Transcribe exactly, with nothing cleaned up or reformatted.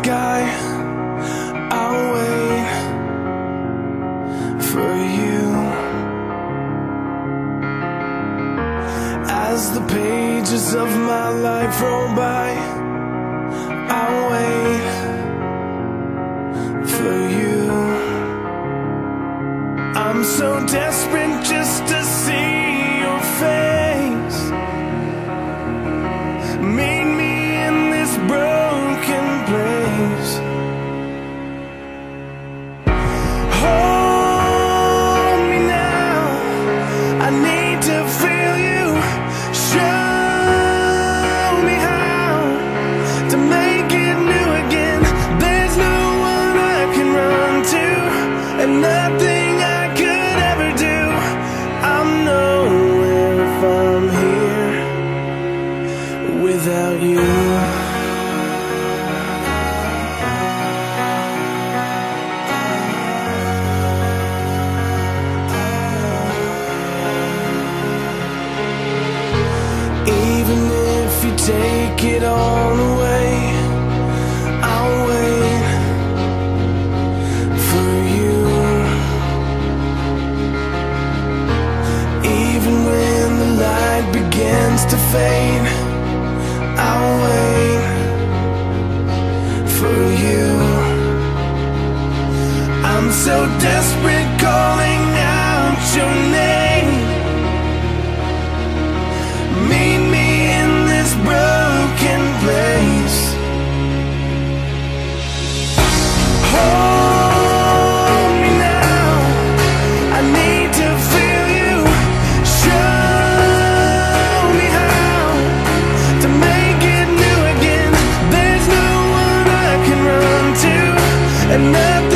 sky, I'll wait for you. As the pages of my life roll by, I'll wait for you. I'm so desperate just to see your face. Meet me in this broken place. Hold me now, I need to feel you. Show me how to make it new again. There's no one I can run to, and nothing I could ever do. I'm nowhere if I'm here without you. Even if you take it all away, I'll wait for you. Even when the light begins to fade, I'll wait for you. I'm so desperate, calling out your name. Meet me in this broken place. Hold me now, I need to feel you. Show me how to make it new again. There's no one I can run to, and nothing